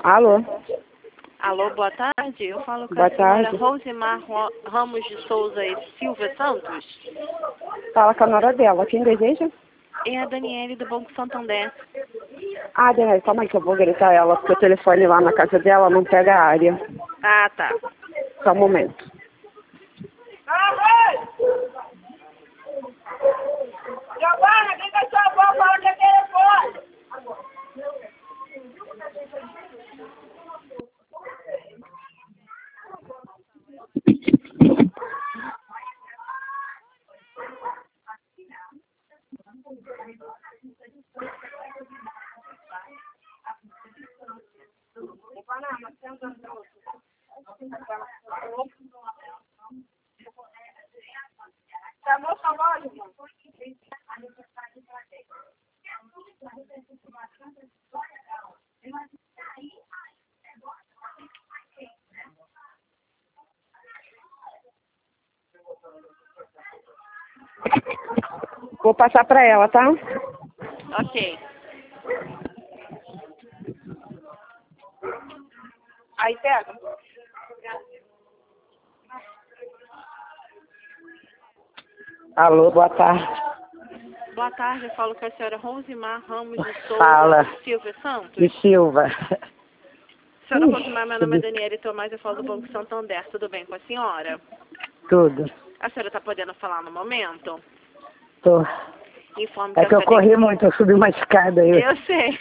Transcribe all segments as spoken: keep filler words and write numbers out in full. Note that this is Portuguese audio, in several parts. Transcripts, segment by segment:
Alô? Alô, boa tarde. Eu falo com Boa a senhora tarde. Rosimar Ro- Ramos de Souza e Silva Santos. Fala com a nora dela. Quem deseja? É a Daniele do Banco Santander. Ah, Daniela, calma aí que eu vou gritar ela, porque o telefone lá na casa dela não pega a área. Ah, tá. Só um momento. Giovana, quem que sua avó fala que é telefone? Chamou sua avó, irmão? Vou passar pra ela, tá? Ok. Aí pega. Alô, boa tarde. Boa tarde. Eu falo com a senhora Rosimar Ramos de Souza Fala. e Silva Santos. De Silva. Senhora Ih, Rosimar, meu nome é Daniele Tomás. Eu falo do Banco Santander. Tudo bem com a senhora? Tudo. A senhora está podendo falar no momento? Tô. Informe que É a que eu senhora... corri muito, eu subi uma escada aí. Eu sei.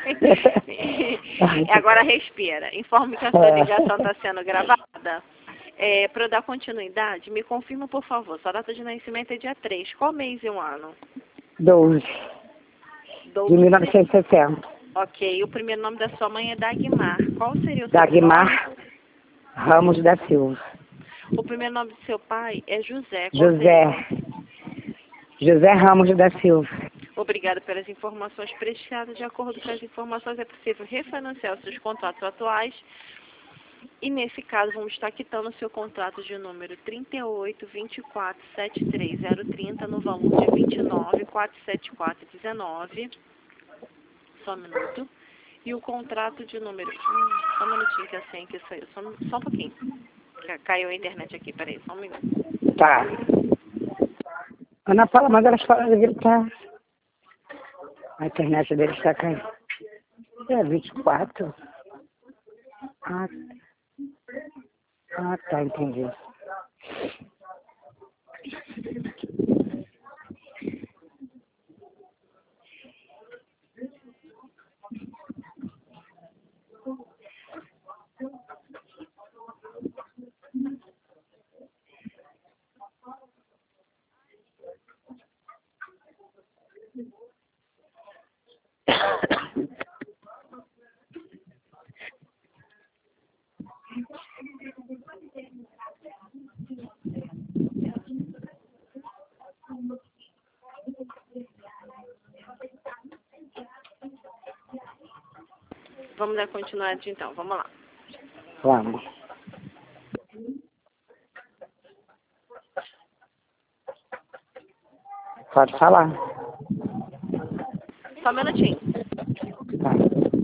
Agora respira. Informe que a sua É. ligação está sendo gravada. É, para eu dar continuidade, me confirma, por favor. Sua data de nascimento é dia três. Qual mês e o ano? doze. doze. De mil novecentos e sessenta. Ok. O primeiro nome da sua mãe é Dagmar. Qual seria o seu Dagmar nome? Ramos da Silva. O primeiro nome do seu pai é José. Qual José. José Ramos da Silva. Obrigada pelas informações prestadas. De acordo com as informações, é possível refinanciar os seus contratos atuais. E, nesse caso, vamos estar quitando o seu contrato de número trinta e oito, vinte e quatro, setenta e três zero trinta no valor de vinte e nove, quatrocentos e setenta e quatro reais e dezenove. Só um minuto. E o contrato de número... Hum, só um minutinho que a senha aqui saiu. Só, só um pouquinho. Ca- Caiu a internet aqui. Peraí, só um minuto. Tá. Ana Paula, mas elas falam de gritar. A internet deles está caindo. É vinte e quatro? Ah, ah, tá, entendi. Vamos dar continuidade, então. Vamos lá. Vamos. Pode falar. Só um minutinho. Tá.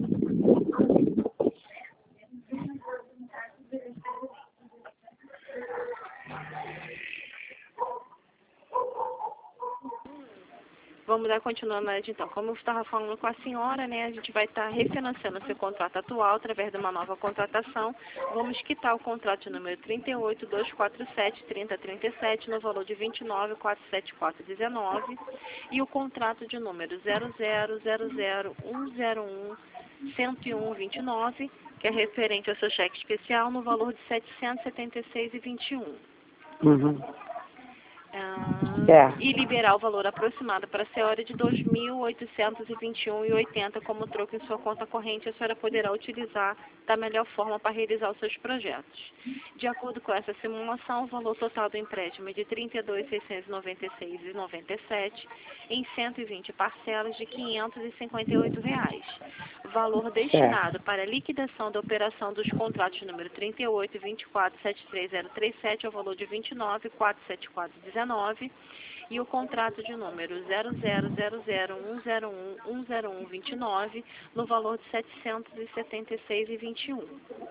Vamos dar continuidade, então. Como eu estava falando com a senhora, né, a gente vai estar refinanciando o seu contrato atual através de uma nova contratação. Vamos quitar o contrato de número trinta e oito, duzentos e quarenta e sete, trinta, trinta e sete no valor de vinte e nove, quatrocentos e setenta e quatro reais e dezenove e o contrato de número zero zero zero zero um zero um cento e um vinte e nove, que é referente ao seu cheque especial, no valor de setecentos e setenta e seis reais e vinte e um. Uhum. Ah, É. e liberar o valor aproximado para a senhora de dois mil oitocentos e vinte e um reais e oitenta centavos como troco em sua conta corrente. A senhora poderá utilizar da melhor forma para realizar os seus projetos. De acordo com essa simulação, o valor total do empréstimo é de trinta e dois mil seiscentos e noventa e seis reais e noventa e sete centavos em cento e vinte parcelas de quinhentos e cinquenta e oito reais. Valor destinado para liquidação da operação dos contratos número trinta e oito, vinte e quatro, setenta e três zero trinta e sete ao valor de vinte e nove, quatrocentos e setenta e quatro reais e dezenove centavos. E o contrato de número zero zero zero zero um zero um um zero um vinte e nove no valor de setecentos e setenta e seis reais e vinte e um centavos.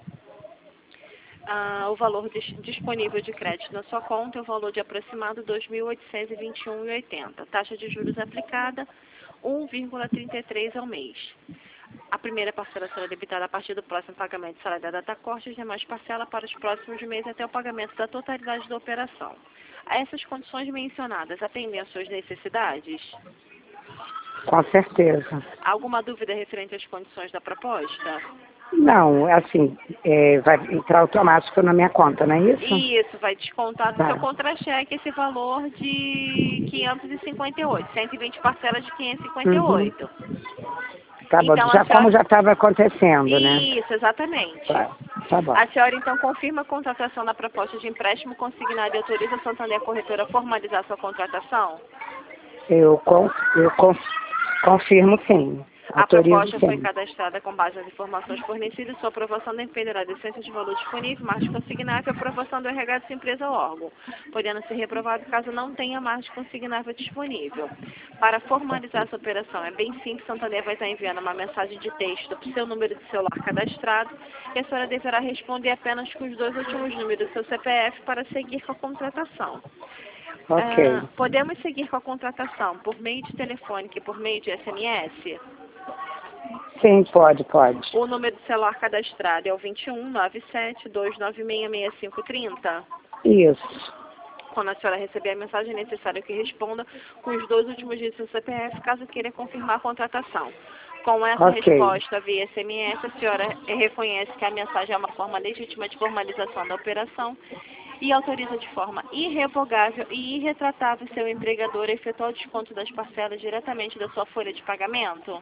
Ah, o valor dis disponível de crédito na sua conta é o valor de aproximado dois mil oitocentos e vinte e um reais e oitenta centavos. Taxa de juros aplicada um vírgula trinta e três ao mês. A primeira parcela será debitada a partir do próximo pagamento do salário da data corte e as demais parcelas para os próximos meses até o pagamento da totalidade da operação. A essas condições mencionadas, atendem às suas necessidades? Com certeza. Alguma dúvida referente às condições da proposta? Não, assim, é, vai entrar automático na minha conta, não é isso? Isso, vai descontar do Tá. seu contra-cheque esse valor de quinhentos e cinquenta e oito, cento e vinte parcelas de quinhentos e cinquenta e oito. Uhum. Tá bom, Então, já a senhora... como já estava acontecendo, né? Isso, exatamente. Tá, tá bom. A senhora, então, confirma a contratação da proposta de empréstimo consignado e autoriza a Santander Corretora a formalizar sua contratação? Eu, con, eu con, confirmo sim. A Autorizo proposta foi sim. cadastrada com base nas informações fornecidas. Sua aprovação dependerá da essência de valor disponível, margem consignável e aprovação do R H de sua empresa ou órgão, podendo ser reprovado caso não tenha margem consignável disponível. Para formalizar essa operação, é bem simples. Santander vai estar enviando uma mensagem de texto para o seu número de celular cadastrado e a senhora deverá responder apenas com os dois últimos números do seu C P F para seguir com a contratação. Ok. Uh, podemos seguir com a contratação por meio de telefone e por meio de S M S? Sim, pode, pode. O número de celular cadastrado é o vinte e um, nove sete, dois nove seis, seis cinco três zero. Isso. Quando a senhora receber a mensagem, é necessário que responda com os dois últimos dígitos do C P F, caso queira confirmar a contratação. Com essa Ok. resposta via S M S, a senhora reconhece que a mensagem é uma forma legítima de formalização da operação e autoriza de forma irrevogável e irretratável seu empregador a efetuar o desconto das parcelas diretamente da sua folha de pagamento?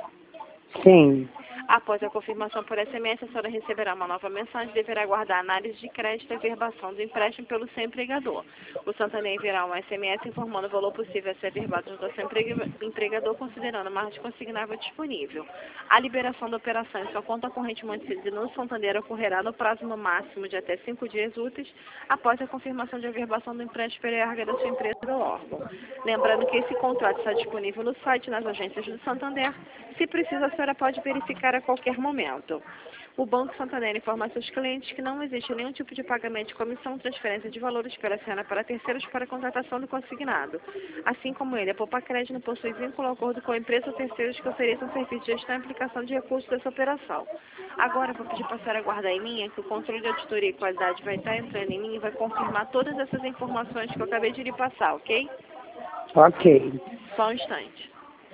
Sim. Após a confirmação por S M S, a senhora receberá uma nova mensagem e deverá aguardar a análise de crédito e averbação do empréstimo pelo seu empregador. O Santander enviará um S M S informando o valor possível a ser averbado do seu empregador, considerando a margem consignável disponível. A liberação da operação em sua conta corrente mantida no Santander ocorrerá no prazo no máximo de até cinco dias úteis após a confirmação de averbação do empréstimo pela R H da sua empresa ou órgão. Lembrando que esse contrato está disponível no site e nas agências do Santander. Se precisa, a senhora pode verificar a qualquer momento. O Banco Santander informa a seus clientes que não existe nenhum tipo de pagamento de comissão, transferência de valores pela senhora para terceiros para a contratação do consignado. Assim como ele, a Poupa Crédito não possui vínculo ou acordo com a empresa ou terceiros que ofereçam serviço de gestão e aplicação de recursos dessa operação. Agora, vou pedir para a senhora aguardar em linha, que o controle de auditoria e qualidade vai estar entrando em linha e vai confirmar todas essas informações que eu acabei de lhe passar, ok? Ok. Só um instante.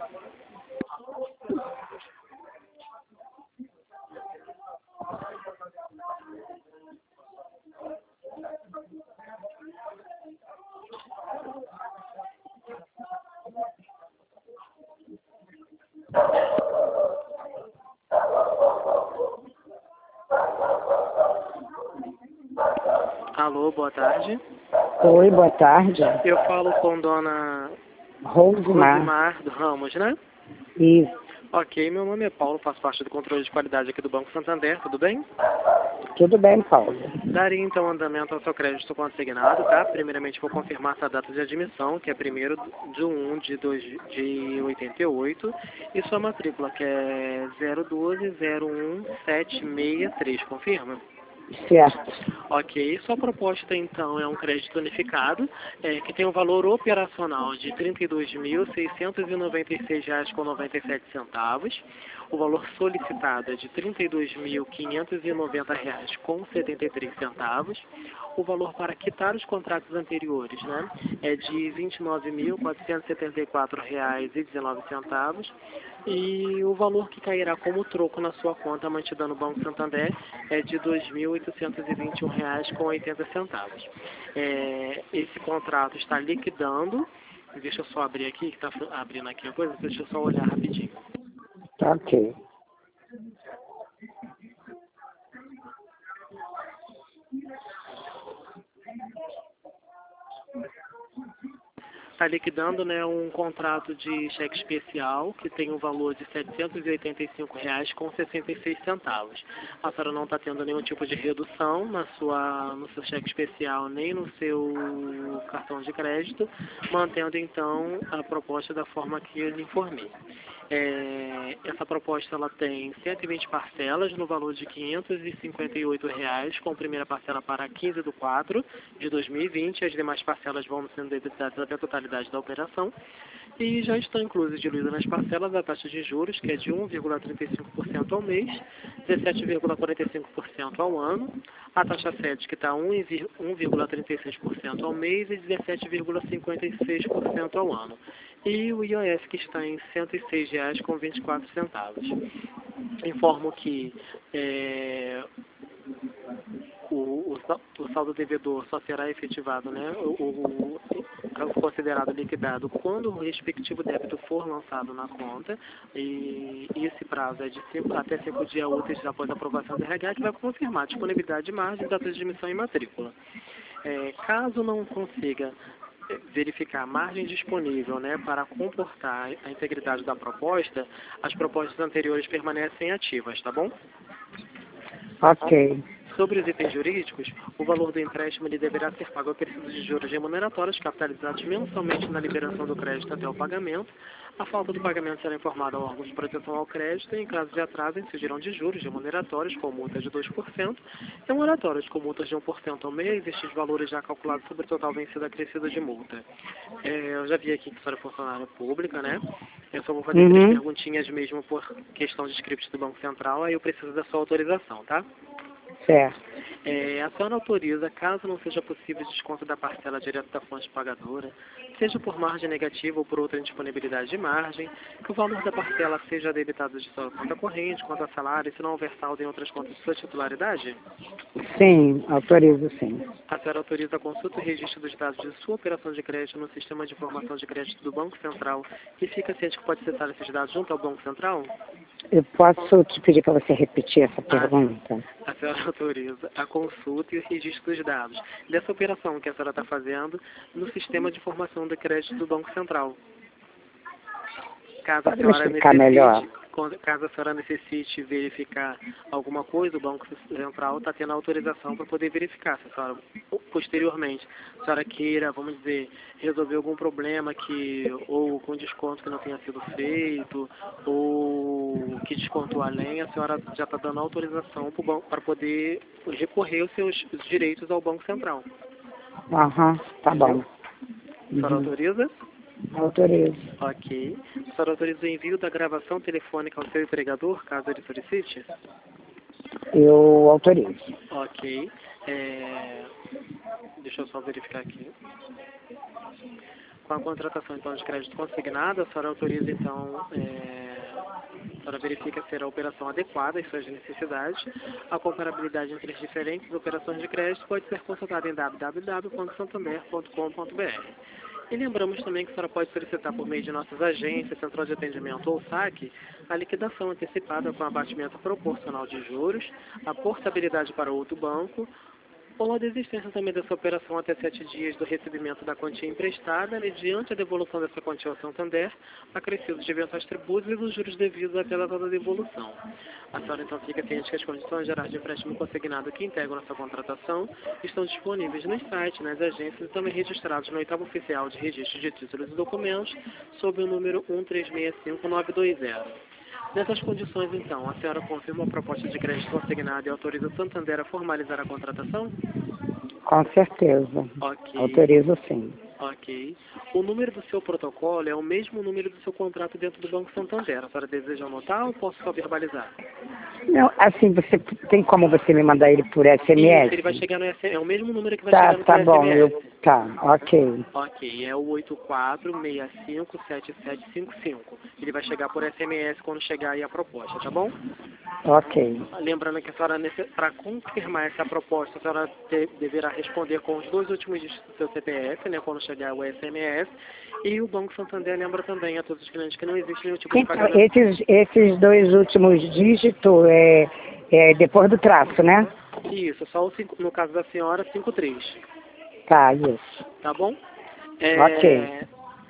Alô, boa tarde. Oi, boa tarde. Eu falo com dona Rosimar. Rosimar do Ramos, né? Isso. Ok, meu nome é Paulo, faço parte do controle de qualidade aqui do Banco Santander, tudo bem? Tudo bem, Paulo. Daria então andamento ao seu crédito consignado, tá? Primeiramente vou confirmar essa data de admissão, que é primeiro de um de, dois, de oitenta e oito, e sua matrícula, que é zero um dois zero um sete seis três, confirma? Certo. Ok, sua proposta então é um crédito unificado, é, que tem um valor operacional de trinta e dois mil seiscentos e noventa e seis reais com noventa e sete centavos. O valor solicitado é de trinta e dois mil quinhentos e noventa reais com setenta e três centavos. O valor para quitar os contratos anteriores, né, é de vinte e nove mil quatrocentos e setenta e quatro reais e dezenove centavos. E o valor que cairá como troco na sua conta mantida no Banco Santander é de dois mil oitocentos e vinte e um reais com oitenta centavos. É, esse contrato está liquidando. Deixa eu só abrir aqui, que está abrindo aqui a coisa, deixa eu só olhar rapidinho. Tá ok. está liquidando, né, um contrato de cheque especial que tem um valor de setecentos e oitenta e cinco reais com sessenta e seis centavos. A senhora não está tendo nenhum tipo de redução na sua, no seu cheque especial nem no seu cartão de crédito, mantendo então a proposta da forma que eu lhe informei. É, essa proposta ela tem cento e vinte parcelas no valor de quinhentos e cinquenta e oito reais, com a primeira parcela para quinze de quatro de dois mil e vinte, as demais parcelas vão sendo debitadas até a totalidade da operação. E já estão inclusas diluídas nas parcelas a taxa de juros, que é de um vírgula trinta e cinco por cento ao mês, dezessete vírgula quarenta e cinco por cento ao ano, a taxa sede que está um vírgula trinta e seis por cento ao mês e dezessete vírgula cinquenta e seis por cento ao ano. E o I O F que está em cento e seis reais com vinte e quatro centavos. Informo que é, o, o, o saldo devedor só será efetivado, né, o, o, o considerado liquidado quando o respectivo débito for lançado na conta, e, e esse prazo é de cinco, até cinco dias úteis após a aprovação do R H, que vai confirmar a disponibilidade de margem, data de emissão e matrícula. É, caso não consiga verificar a margem disponível, né, para comportar a integridade da proposta, as propostas anteriores permanecem ativas, tá bom? Ok. Sobre os itens jurídicos, o valor do empréstimo ele deverá ser pago a preços de juros remuneratórios capitalizados mensalmente na liberação do crédito até o pagamento. A falta do pagamento será informada ao órgão de proteção ao crédito e, em caso de atraso, incidirão de juros remuneratórios com multa de dois por cento e moratórios com multas de um por cento ao mês, estes valores já calculados sobre o total vencido acrescido de multa. É, eu já vi aqui que a senhora é funcionária pública, né? Eu só vou fazer Uhum. três perguntinhas mesmo por questão de script do Banco Central, aí eu preciso da sua autorização, tá? Certo. É, a senhora autoriza, caso não seja possível desconto da parcela direto da fonte pagadora, seja por margem negativa ou por outra indisponibilidade de margem, que o valor da parcela seja debitado de sua conta corrente, conta salário, se não houver saldo em outras contas de sua titularidade? Sim, autorizo sim. A senhora autoriza a consulta e registro dos dados de sua operação de crédito no sistema de informação de crédito do Banco Central e fica ciente que pode acessar esses dados junto ao Banco Central? Eu posso te pedir para você repetir essa pergunta? A senhora autoriza a consulta e o registro dos dados dessa operação que a senhora está fazendo no sistema de informação de crédito do Banco Central. Caso a Pode me senhora explicar necessite, melhor? caso a senhora necessite verificar alguma coisa, o Banco Central está tendo autorização para poder verificar. Se a senhora, posteriormente, a senhora queira, vamos dizer, resolver algum problema que, ou com desconto que não tenha sido feito, ou que descontou além, a senhora já está dando autorização para poder recorrer os seus direitos ao Banco Central. Aham, tá bom. A senhora Uhum. autoriza? Autorizo. Ok. A senhora autoriza o envio da gravação telefônica ao seu empregador, caso ele solicite? Eu autorizo. Ok. É... Deixa eu só verificar aqui. Com a contratação, então, de crédito consignado, a senhora autoriza, então, é... a senhora verifica ser a operação adequada às suas necessidades. A comparabilidade entre as diferentes operações de crédito pode ser consultada em w w w ponto santander ponto com ponto b r. E lembramos também que a senhora pode solicitar por meio de nossas agências, central de atendimento ou saque, a liquidação antecipada com abatimento proporcional de juros, a portabilidade para outro banco, ou a desistência também dessa operação até sete dias do recebimento da quantia emprestada, mediante a devolução dessa quantia ao Santander, acrescidos de eventuais tributos e dos juros devidos à data da devolução. A senhora então fica ciente que as condições gerais de empréstimo consignado que integram essa contratação estão disponíveis no site, nas agências e também registrados no oitavo oficial de registro de títulos e documentos, sob o número um três seis cinco nove dois zero. Nessas condições, então, a senhora confirma a proposta de crédito consignado e autoriza o Santander a formalizar a contratação? Com certeza. Ok. Autorizo sim. Ok. O número do seu protocolo é o mesmo número do seu contrato dentro do Banco Santander. A senhora deseja anotar ou posso só verbalizar? Não, assim, você tem como você me mandar ele por S M S? Isso, ele vai chegar no S M S. É o mesmo número que vai Tá, chegar no tá seu bom. S M S. Eu, tá, ok. Ok, é o oito quatro seis cinco sete sete cinco cinco. Ele vai chegar por S M S quando chegar aí a proposta, tá bom? Ok. Lembrando que a senhora, para confirmar essa proposta, a senhora te, deverá responder com os dois últimos dígitos do seu C P F, né, quando chegar o S M S. E o Banco Santander lembra também a todos os clientes que não existe nenhum tipo de Então, pagamento. esses, esses dois últimos dígitos é, é depois do traço, né? Isso, só o cinco, no caso da senhora, cinco três. Tá, isso. Tá bom? É, Ok.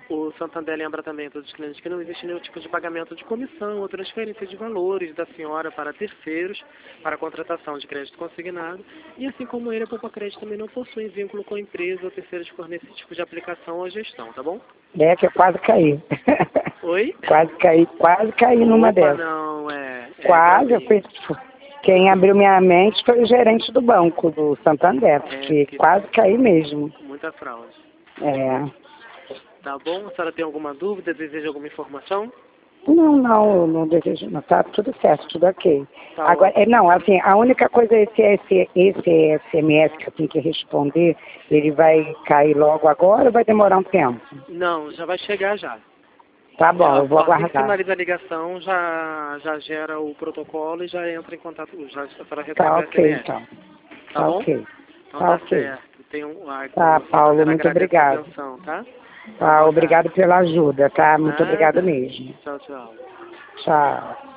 O Santander lembra também a todos os clientes que não existe nenhum tipo de pagamento de comissão ou transferência de valores da senhora para terceiros, para a contratação de crédito consignado, e assim como ele, a Poupa Crédito também não possui vínculo com a empresa ou terceiros que fornecem esse tipo de aplicação ou gestão, tá bom? É que eu quase caí. Oi? Quase caí, quase caí numa Opa, dessas. não, é... é Quase, eu pra mim. fui... Quem abriu minha mente foi o gerente do banco, do Santander, porque porque quase caí mesmo. Muita fraude. É... Tá bom? A senhora tem alguma dúvida, deseja alguma informação? Não, não, eu não desejo, não. Tá tudo certo, tudo ok. Tá Agora, ótimo. é, não, assim, a única coisa, esse, esse, esse S M S que eu tenho que responder, ele vai cair logo agora ou vai demorar um tempo? Não, já vai chegar já. Tá bom, É, eu vou só assim que aguardar. finaliza a ligação, já, já gera o protocolo e já entra em contato, já a senhora recebe Tá o ok, S M S. então. Tá, Tá bom? ok. Então Tá tá ok. certo. Tem um, a, Tá, o Paulo, Santander muito agradece a obrigado. atenção, tá? Tá, Boa obrigado tarde. pela ajuda, tá? Muito obrigado Nada. mesmo. Tchau, tchau. Tchau.